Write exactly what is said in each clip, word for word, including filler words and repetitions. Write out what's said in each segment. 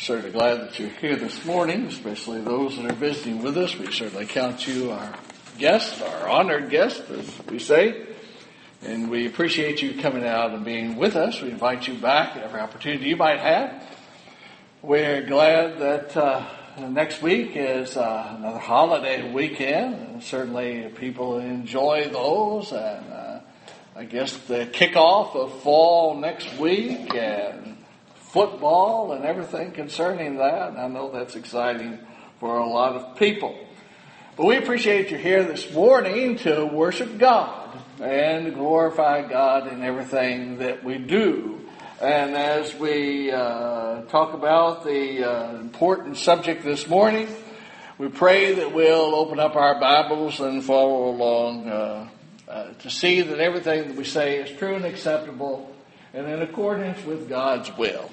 Certainly glad that you're here this morning, especially those that are visiting with us. We certainly count you our guest, our honored guest, as we say. And we appreciate you coming out and being with us. We invite you back at every opportunity you might have. We're glad that uh, next week is uh, another holiday weekend. And certainly people enjoy those. And uh, I guess the kickoff of fall next week and football and everything concerning that. And I know that's exciting for a lot of people. But we appreciate you here this morning to worship God and to glorify God in everything that we do. And as we uh, talk about the uh, important subject this morning, we pray that we'll open up our Bibles and follow along uh, uh, to see that everything that we say is true and acceptable and in accordance with God's will.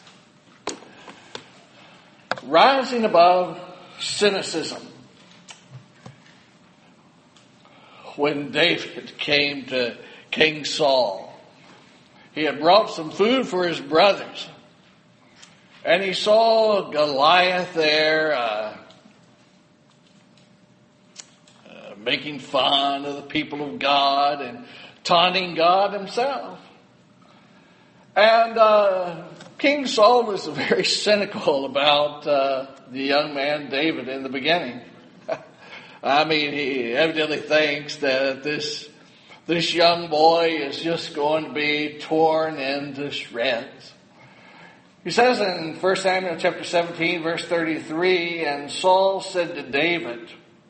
Rising above cynicism. When David came to King Saul, he had brought some food for his brothers. And he saw Goliath there uh, uh, making fun of the people of God and taunting God himself. And uh, King Saul was very cynical about uh, the young man David in the beginning. I mean, he evidently thinks that this this young boy is just going to be torn into shreds. He says in First Samuel chapter seventeen, verse thirty-three, and Saul said to David,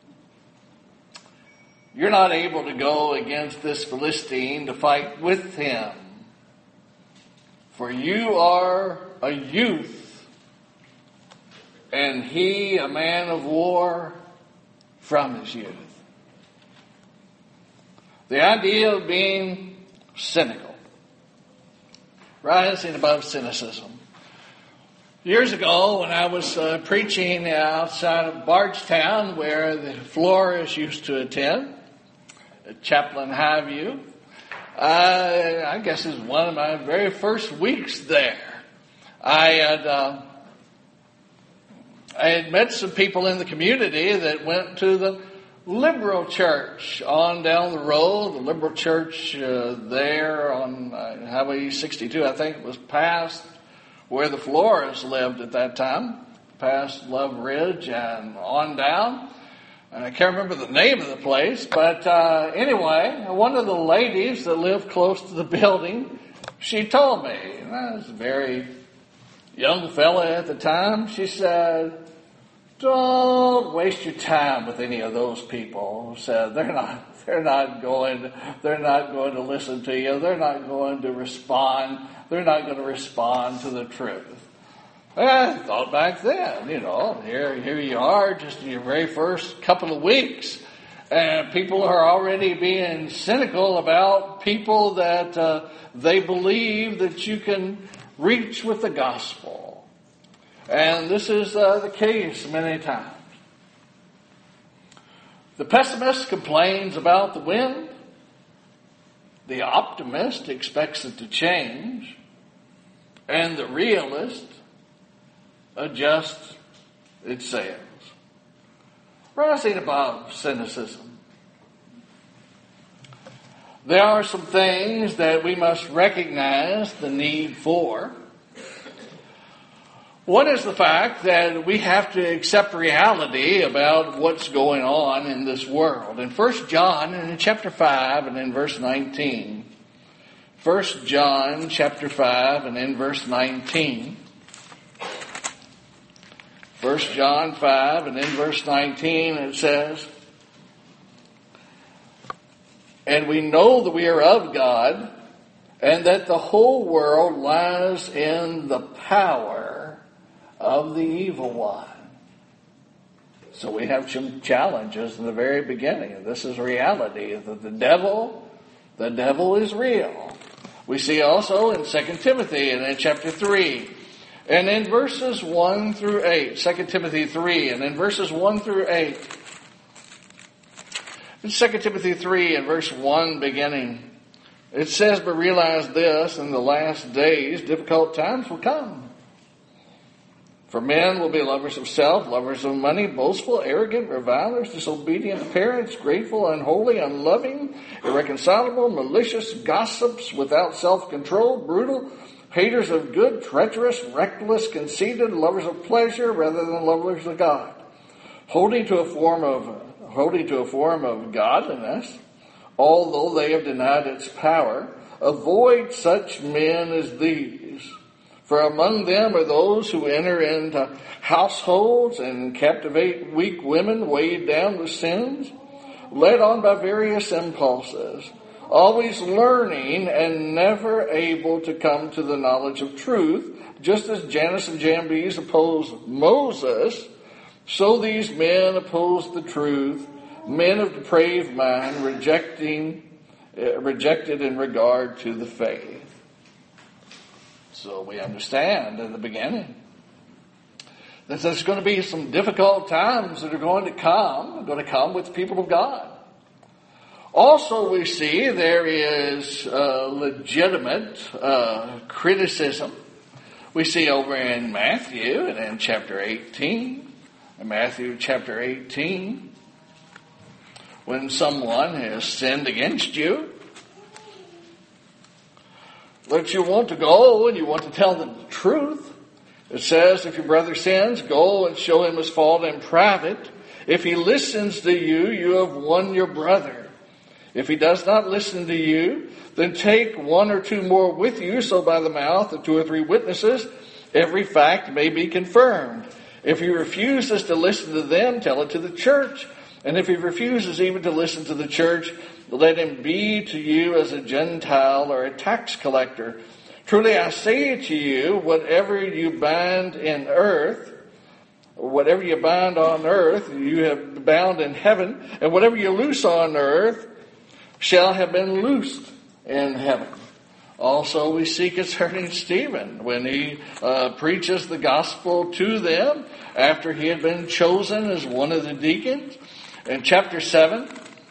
"You're not able to go against this Philistine to fight with him, for you are a youth, and he a man of war from his youth." The idea of being cynical, rising above cynicism. Years ago, when I was uh, preaching outside of Bardstown, where the Flores used to attend, at Chaplain Highview, I, I guess it was one of my very first weeks there. I had uh, I had met some people in the community that went to the Liberal Church on down the road. The Liberal Church uh, there on uh, Highway sixty-two, I think it was past where the Flores lived at that time, past Love Ridge and on down. And I can't remember the name of the place, but uh, anyway, one of the ladies that lived close to the building, she told me, and I was a very young fella at the time, she said, "Don't waste your time with any of those people." Said they're not, they're not going, they're not going to listen to you. They're not going to respond. They're not going to respond to the truth. And I thought back then, you know, here, here you are, just in your very first couple of weeks, and people are already being cynical about people that uh, they believe that you can reach with the gospel. And this is uh, the case many times. The pessimist complains about the wind. The optimist expects it to change. And the realist adjusts its sails. Rising above cynicism. There are some things that we must recognize the need for. One is the fact that we have to accept reality about what's going on in this world. In First John, in chapter five and in verse nineteen. First John chapter five and in verse nineteen. First John five and in verse nineteen it says, "And we know that we are of God, and that the whole world lies in the power of the evil one." So we have some challenges in the very beginning. This is reality. That the devil, the devil is real. We see also in Second Timothy and in chapter three, and in verses one through eight, Second Timothy three, and in verses one through eight. In Second Timothy three and verse one beginning, it says, "But realize this, in the last days difficult times will come. For men will be lovers of self, lovers of money, boastful, arrogant, revilers, disobedient to parents, grateful, unholy, unloving, irreconcilable, malicious, gossips, without self-control, brutal, haters of good, treacherous, reckless, conceited, lovers of pleasure rather than lovers of God, holding to a form of holding to a form of godliness, although they have denied its power. Avoid such men as these. For among them are those who enter into households and captivate weak women weighed down with sins, led on by various impulses, always learning and never able to come to the knowledge of truth, just as Jannes and Jambres opposed Moses, so these men oppose the truth, men of depraved mind, rejecting, uh, rejected in regard to the faith. So we understand in the beginning that there's going to be some difficult times that are going to come, going to come with the people of God. Also, we see there is uh, legitimate uh, criticism. We see over in Matthew and in chapter eighteen, in Matthew chapter eighteen, when someone has sinned against you, that you want to go and you want to tell them the truth. It says, if your brother sins, go and show him his fault in private. If he listens to you, you have won your brother. If he does not listen to you, then take one or two more with you, so by the mouth of two or three witnesses, every fact may be confirmed. If he refuses to listen to them, tell it to the church. And if he refuses even to listen to the church, let him be to you as a Gentile or a tax collector. Truly I say to you, whatever you bind in earth, whatever you bind on earth, you have bound in heaven, and whatever you loose on earth shall have been loosed in heaven. Also we see concerning Stephen, when he uh, preaches the gospel to them after he had been chosen as one of the deacons. In chapter seven,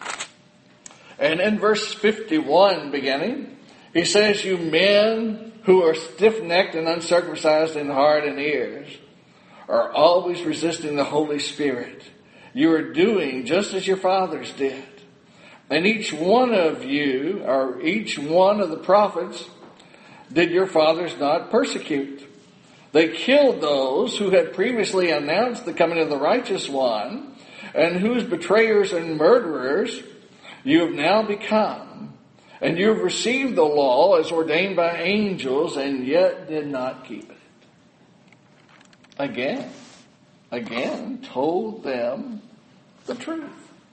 and in verse fifty-one beginning, he says, you men who are stiff-necked and uncircumcised in heart and ears are always resisting the Holy Spirit. You are doing just as your fathers did. And each one of you, or each one of the prophets, did your fathers not persecute? They killed those who had previously announced the coming of the righteous one, and whose betrayers and murderers you have now become. And you have received the law as ordained by angels, and yet did not keep it. Again, again, told them the truth.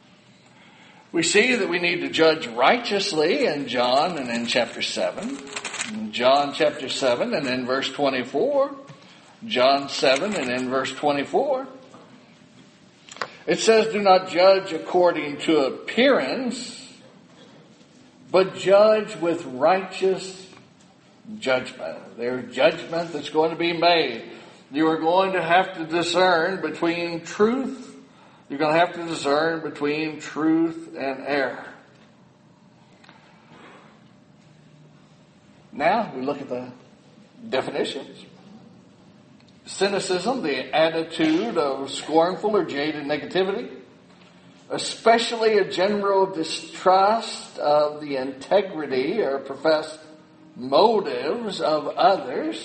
We see that we need to judge righteously in John and in chapter seven. In John chapter seven and in verse twenty-four. John seven and in verse twenty-four. It says, do not judge according to appearance, but judge with righteous judgment. There's judgment that's going to be made. You are going to have to discern between truth. You're going to have to discern between truth and error. Now we look at the definitions. Cynicism, the attitude of scornful or jaded negativity, especially a general distrust of the integrity or professed motives of others.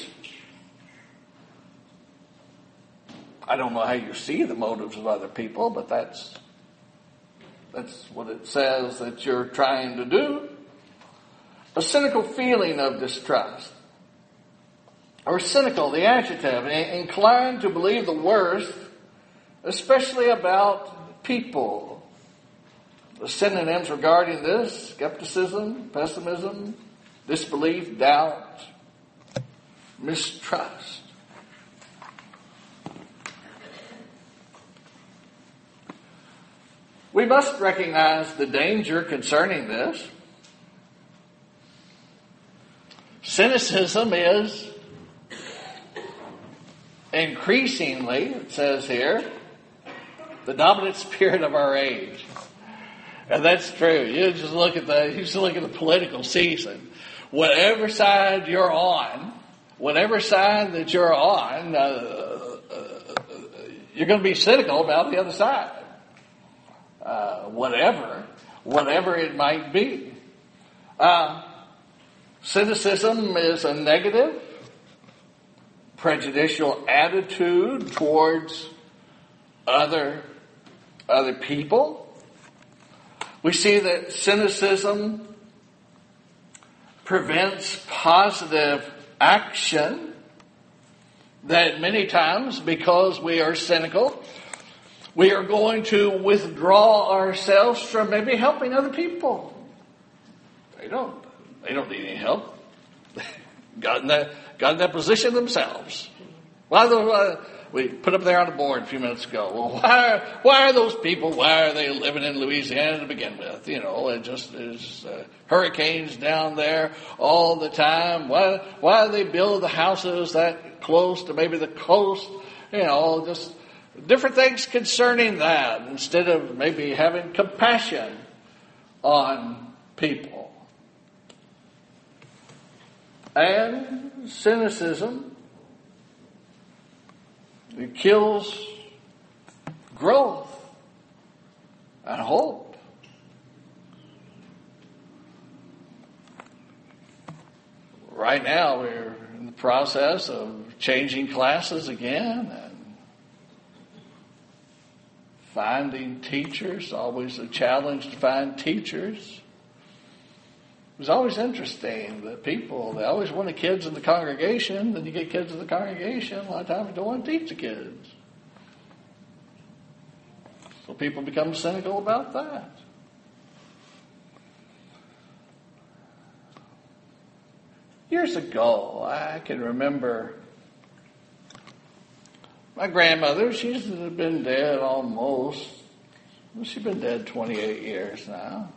I don't know how you see the motives of other people, but that's that's what it says that you're trying to do. A cynical feeling of distrust. Or cynical, the adjective, inclined to believe the worst, especially about people. The synonyms regarding this: skepticism, pessimism, disbelief, doubt, mistrust. We must recognize the danger concerning this. Cynicism is increasingly, it says here, the dominant spirit of our age. And that's true. You just look at the you just look at the political season. Whatever side you're on, whatever side that you're on, uh, you're going to be cynical about the other side. Uh, whatever, whatever it might be. Uh, cynicism is a negative, prejudicial attitude towards other, other people. We see that cynicism prevents positive action, that many times, because we are cynical, we are going to withdraw ourselves from maybe helping other people. They don't, they don't need any help. got in that, got in that position themselves. Why the, uh, we put up there on the board a few minutes ago. Well, why, why are those people, why are they living in Louisiana to begin with? You know, it just is uh, hurricanes down there all the time. Why, why do they build the houses that close to maybe the coast? You know, just different things concerning that, instead of maybe having compassion on people. And cynicism, it kills growth and hope. Right now we're in the process of changing classes again and finding teachers. Always a challenge to find teachers. It was always interesting that people, they always wanted kids in the congregation. Then you get kids in the congregation, a lot of times you don't want to teach the kids. So people become cynical about that. Years ago, I can remember my grandmother. She's been dead almost, well, she's been dead twenty-eight years now.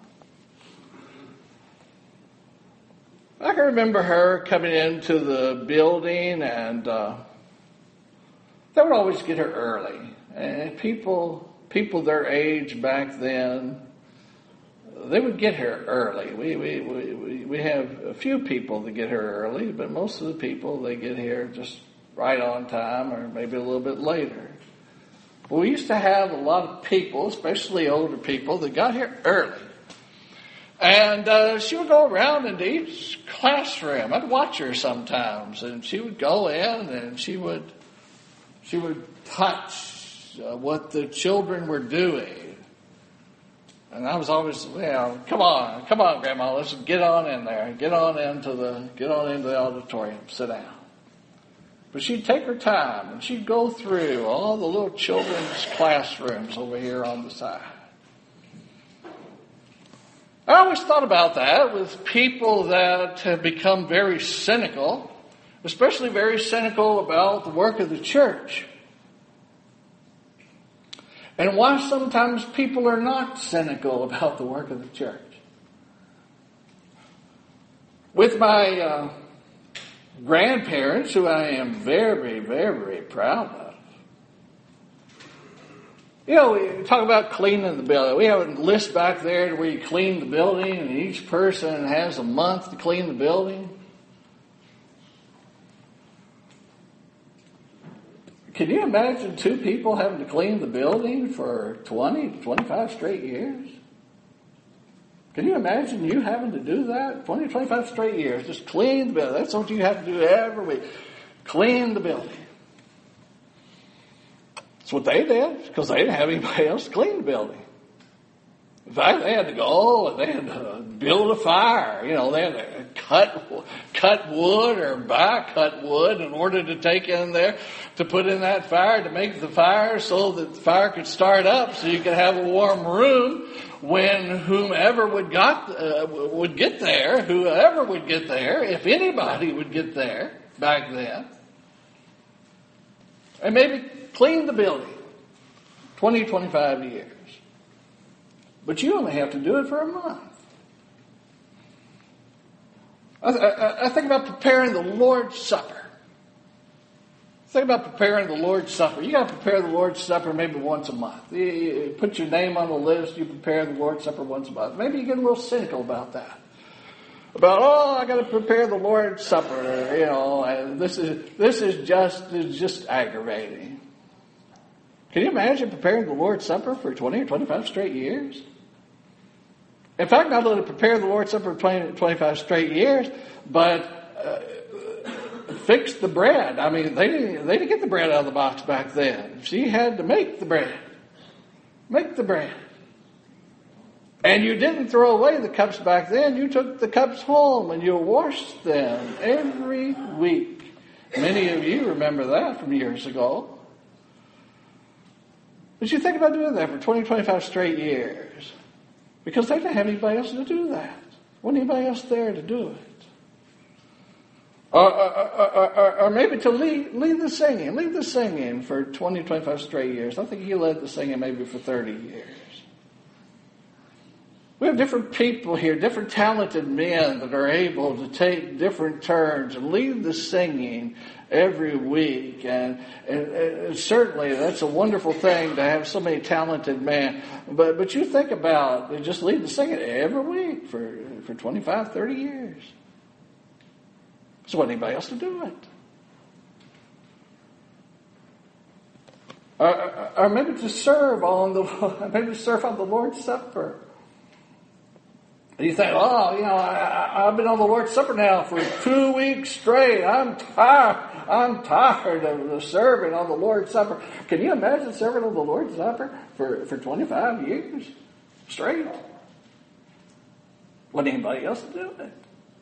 I can remember her coming into the building, and uh, they would always get her early. And people, people their age back then, they would get her early. We we we we have a few people that get her early, but most of the people, they get here just right on time, or maybe a little bit later. But we used to have a lot of people, especially older people, that got here early. And uh, she would go around into each classroom. I'd watch her sometimes, and she would go in and she would she would touch uh, what the children were doing. And I was always, well, come on, come on, Grandma, let's get on in there, get on into the get on into the auditorium, sit down. But she'd take her time and she'd go through all the little children's classrooms over here on the side. I always thought about that with people that have become very cynical, especially very cynical about the work of the church. And why sometimes people are not cynical about the work of the church. With my uh, grandparents, who I am very, very proud of, you know, we talk about cleaning the building. We have a list back there where you clean the building, and each person has a month to clean the building. Can you imagine two people having to clean the building for twenty, twenty-five straight years? Can you imagine you having to do that? twenty, twenty-five straight years, just clean the building. That's what you have to do every week. Clean the building. That's what they did, because they didn't have anybody else to clean the building. In fact, they had to go and they had to build a fire. You know, they had to cut cut wood or buy cut wood in order to take in there to put in that fire, to make the fire so that the fire could start up, so you could have a warm room when whomever would got uh, would get there, whoever would get there, if anybody would get there back then, and maybe clean the building. twenty, twenty-five years. But you only have to do it for a month. I, I, I think about preparing the Lord's Supper. Think about preparing the Lord's Supper. You got to prepare the Lord's Supper maybe once a month. You, you put your name on the list. You prepare the Lord's Supper once a month. Maybe you get a little cynical about that. about, oh, I got to prepare the Lord's Supper, you know, and this is this is just is just aggravating. Can you imagine preparing the Lord's Supper for twenty or twenty-five straight years? In fact, not only prepare the Lord's Supper for twenty, twenty-five straight years, but uh, fix the bread. I mean, they didn't, they didn't get the bread out of the box back then. She had to make the bread. Make the bread. And you didn't throw away the cups back then. You took the cups home and you washed them every week. Many of you remember that from years ago. But you think about doing that for twenty, twenty-five straight years. Because they didn't have anybody else to do that. Wasn't anybody else there to do it. Or, or, or, or, or maybe to lead, lead the singing. Lead the singing for twenty, twenty-five straight years. I think he led the singing maybe for thirty years. We have different people here, different talented men that are able to take different turns and lead the singing every week. And, and, and certainly that's a wonderful thing to have so many talented men. But but you think about it, just lead the singing every week for, for twenty-five, thirty years. So wasn't anybody else to do it. Or, or, or maybe to serve on the maybe to serve on the Lord's Supper. You think, oh, you know, I, I've been on the Lord's Supper now for two weeks straight. I'm tired. I'm tired of serving on the Lord's Supper. Can you imagine serving on the Lord's Supper for, for twenty-five years straight? Wasn't anybody else to do it?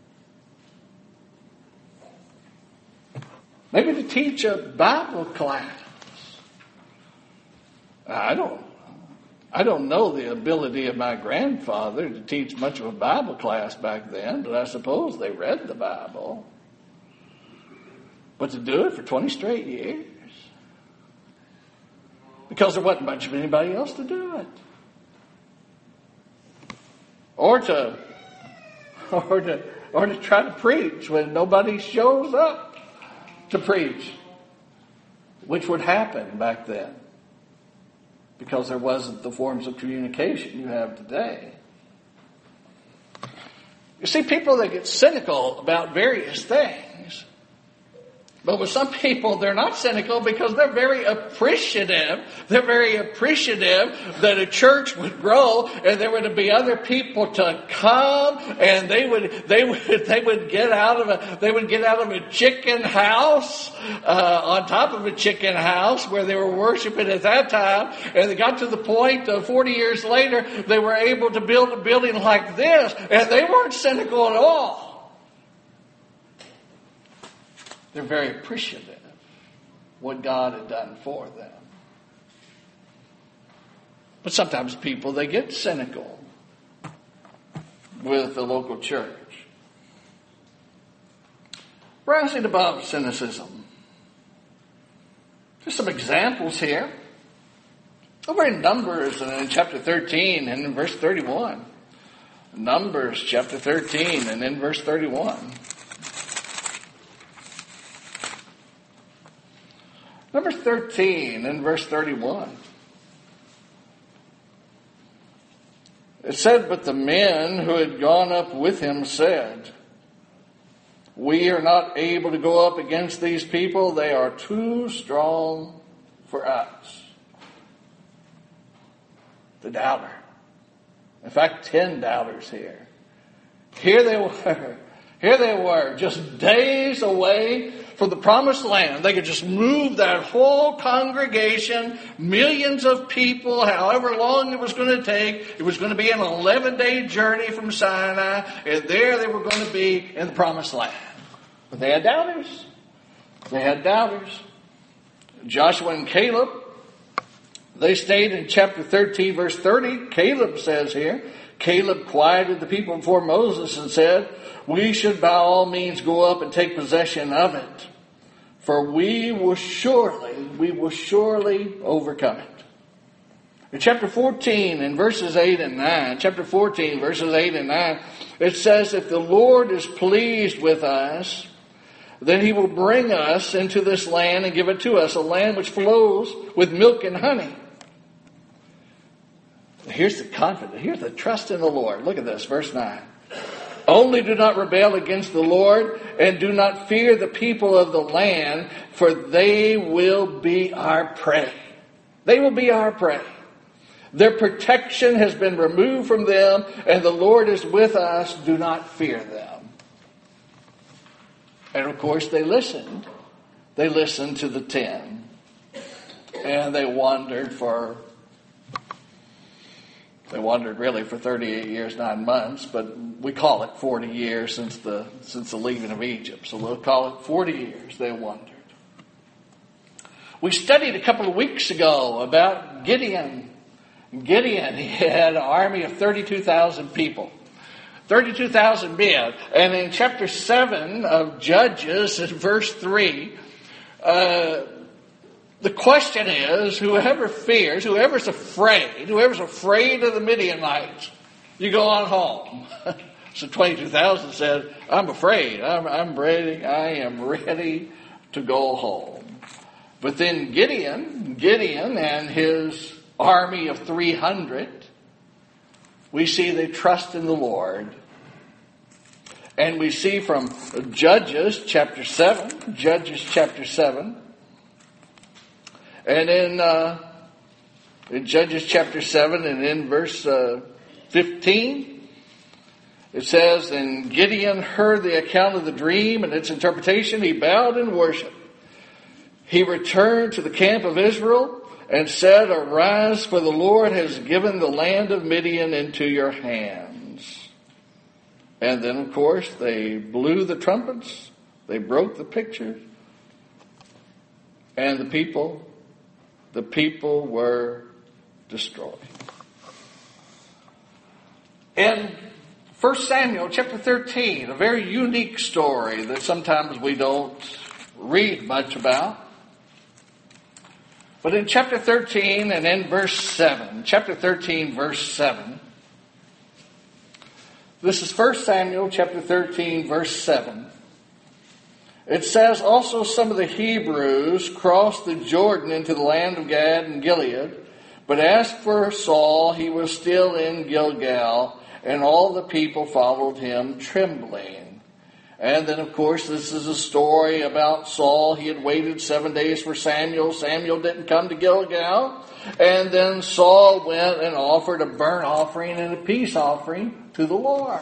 Maybe to teach a Bible class. I don't I don't know the ability of my grandfather to teach much of a Bible class back then, but I suppose they read the Bible. But to do it for twenty straight years, because there wasn't much of anybody else to do it. Or to, or to, or to try to preach when nobody shows up to preach, which would happen back then. Because there wasn't the forms of communication you have today. You see, people that get cynical about various things. But with some people, they're not cynical because they're very appreciative. They're very appreciative that a church would grow and there would be other people to come, and they would they would they would get out of a they would get out of a chicken house uh, on top of a chicken house where they were worshiping at that time, and they got to the point of forty years later they were able to build a building like this, and they weren't cynical at all. They're very appreciative of what God had done for them. But sometimes people, they get cynical with the local church. Rising above cynicism. Just some examples here. Over in Numbers, and in chapter thirteen and in verse thirty-one. Numbers chapter thirteen and in verse thirty-one. Number thirteen and verse thirty-one. It said, but the men who had gone up with him said, we are not able to go up against these people. They are too strong for us. The doubter. In fact, ten doubters here. Here they were. Here they were, just days away from the promised land. They could just move that whole congregation, millions of people, however long it was going to take. It was going to be an eleven-day journey from Sinai, and there they were going to be in the promised land. But they had doubters. They had doubters. Joshua and Caleb, they stayed in chapter thirteen, verse thirty. Caleb says here, Caleb quieted the people before Moses and said, we should by all means go up and take possession of it, for we will surely, we will surely overcome it. In chapter fourteen, in verses eight and nine, chapter fourteen, verses eight and nine, it says, if the Lord is pleased with us, then he will bring us into this land and give it to us, a land which flows with milk and honey. Here's the confidence, here's the trust in the Lord. Look at this, verse nine. Only do not rebel against the Lord, and do not fear the people of the land, for they will be our prey. They will be our prey. Their protection has been removed from them, and the Lord is with us. Do not fear them. And of course they listened. They listened to the ten. And they wandered for, they wandered really for thirty-eight years, nine months, but we call it forty years since the, since the leaving of Egypt. So we'll call it forty years they wandered. We studied a couple of weeks ago about Gideon. Gideon, he had an army of thirty-two thousand people. thirty-two thousand men. And in chapter seven of Judges, in verse three, uh, the question is, whoever fears, whoever's afraid, whoever's afraid of the Midianites, you go on home. So twenty-two thousand said, I'm afraid. I'm, I'm ready. I am ready to go home. But then Gideon, Gideon and his army of three hundred, we see they trust in the Lord. And we see from Judges chapter seven, Judges chapter seven, and in, uh, in Judges chapter seven and in verse uh, fifteen, it says, and Gideon heard the account of the dream and its interpretation. He bowed in worship. He returned to the camp of Israel and said, arise, for the Lord has given the land of Midian into your hands. And then, of course, they blew the trumpets. They broke the pictures. And the people, the people were destroyed. In First Samuel chapter thirteen, a very unique story that sometimes we don't read much about. But in chapter thirteen and in verse seven, chapter thirteen, verse seven, this is First Samuel chapter thirteen, verse seven. It says, also some of the Hebrews crossed the Jordan into the land of Gad and Gilead, but as for Saul, he was still in Gilgal, and all the people followed him trembling. And then, of course, this is a story about Saul. He had waited seven days for Samuel. Samuel didn't come to Gilgal. And then Saul went and offered a burnt offering and a peace offering to the Lord.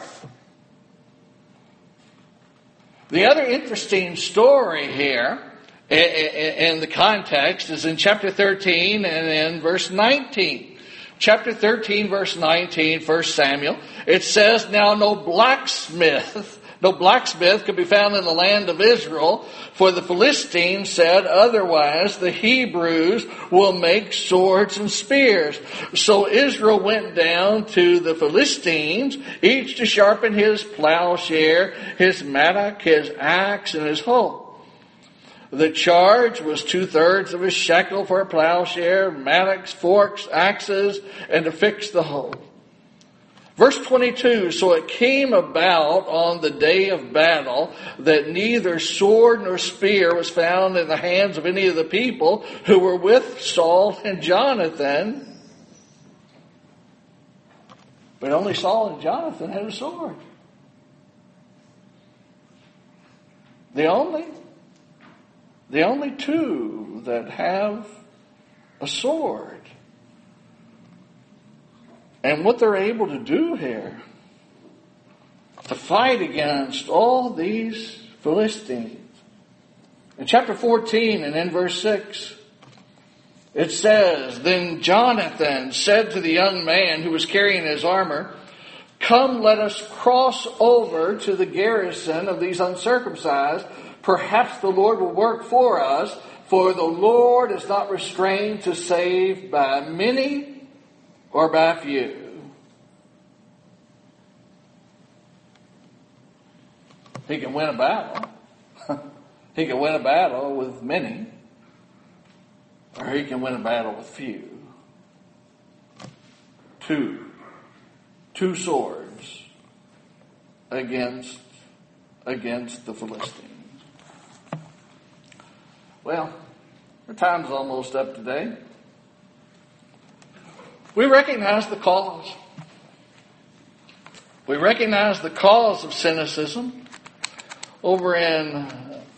The other interesting story here in the context is in chapter thirteen and in verse nineteen. Chapter thirteen, verse nineteen, First Samuel. It says, now no blacksmith... No blacksmith could be found in the land of Israel, for the Philistines said, otherwise the Hebrews will make swords and spears. So Israel went down to the Philistines, each to sharpen his plowshare, his mattock, his axe, and his hoe. The charge was two-thirds of a shekel for a plowshare, mattocks, forks, axes, and to fix the hoe. Verse twenty-two, so it came about on the day of battle that neither sword nor spear was found in the hands of any of the people who were with Saul and Jonathan. But only Saul and Jonathan had a sword. The only, the only two that have a sword. And what they're able to do here, to fight against all these Philistines. In chapter fourteen and in verse six, it says, then Jonathan said to the young man who was carrying his armor, come, let us cross over to the garrison of these uncircumcised. Perhaps the Lord will work for us, for the Lord is not restrained to save by many or by few. He can win a battle. He can win a battle with many, or he can win a battle with few. Two. Two swords against, against the Philistines. Well, our time's almost up today. We recognize the cause. We recognize the cause of cynicism over in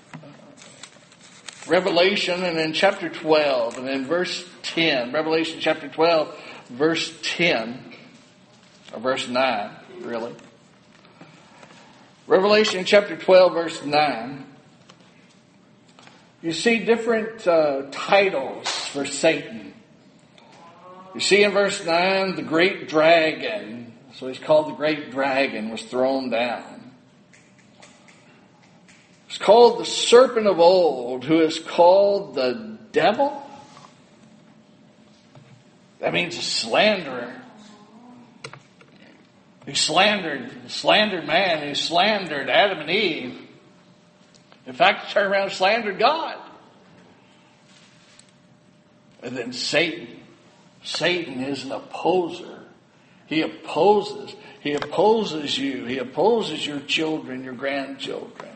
Revelation and in chapter twelve and in verse ten. Revelation chapter twelve, verse ten, or verse nine, really. Revelation chapter twelve, verse nine. You see different uh, titles for Satan. You see in verse nine, the great dragon, so he's called the great dragon, was thrown down. It's called the serpent of old, who is called the devil. That means a slanderer. He slandered, slandered man. He slandered Adam and Eve. In fact, he turned around and slandered God. And then Satan. Satan is an opposer. He opposes. He opposes you. He opposes your children, your grandchildren.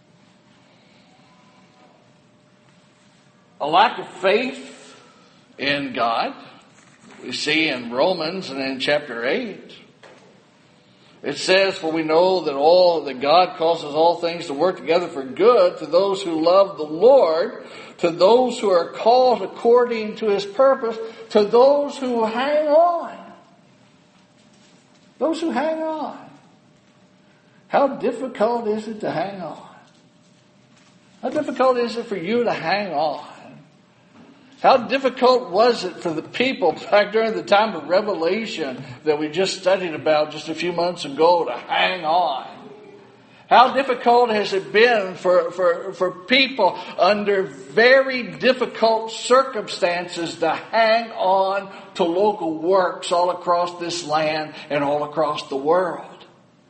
A lack of faith in God, we see in Romans and in chapter eight. It says, for we know that all that God causes all things to work together for good to those who love the Lord, to those who are called according to his purpose, to those who hang on. Those who hang on. How difficult is it to hang on? How difficult is it for you to hang on? How difficult was it for the people back during the time of Revelation that we just studied about just a few months ago to hang on? How difficult has it been for, for, for people under very difficult circumstances to hang on to local works all across this land and all across the world?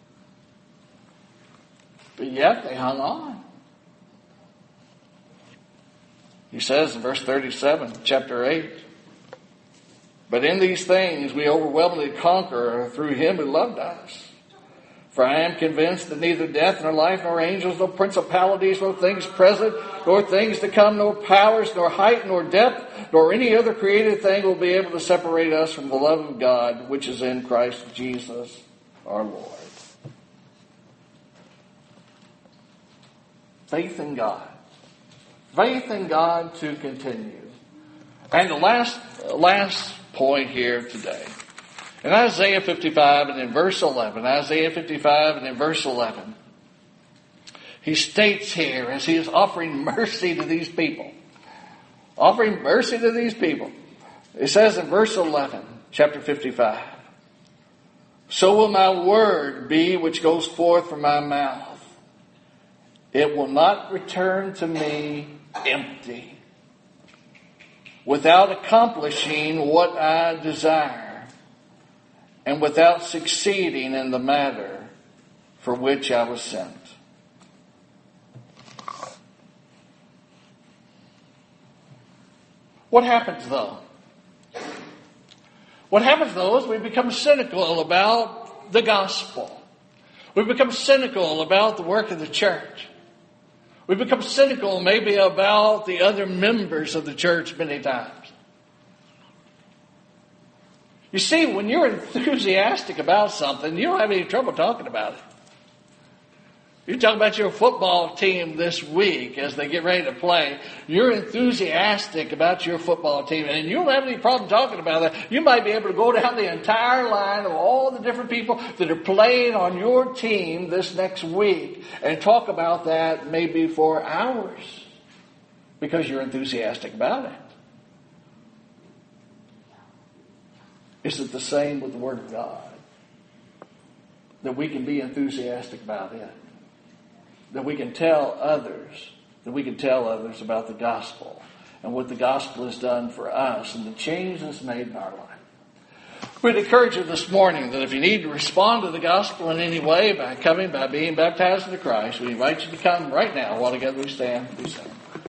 But yet they hung on. He says in verse thirty-seven, chapter eight, but in these things we overwhelmingly conquer through him who loved us. For I am convinced that neither death nor life nor angels nor principalities nor things present nor things to come nor powers nor height nor depth nor any other created thing will be able to separate us from the love of God which is in Christ Jesus our Lord. Faith in God. Faith in God to continue. And the last, last point here today. In Isaiah fifty-five and in verse eleven, Isaiah fifty-five and in verse eleven, he states here as he is offering mercy to these people. Offering mercy to these people. It says in verse eleven, chapter fifty-five, so will my word be which goes forth from my mouth. It will not return to me empty, without accomplishing what I desire, and without succeeding in the matter for which I was sent. What happens though? What happens though is we become cynical about the gospel. We become cynical about the work of the church. We become cynical maybe about the other members of the church many times. You see, when you're enthusiastic about something, you don't have any trouble talking about it. You talk about your football team this week as they get ready to play. You're enthusiastic about your football team, and you don't have any problem talking about that. You might be able to go down the entire line of all the different people that are playing on your team this next week and talk about that maybe for hours because you're enthusiastic about it. Is it the same with the Word of God? That we can be enthusiastic about it? That we can tell others, that we can tell others about the gospel and what the gospel has done for us and the change that's made in our life. We'd encourage you this morning that if you need to respond to the gospel in any way by coming, by being baptized into Christ, we invite you to come right now while together we stand and we sing.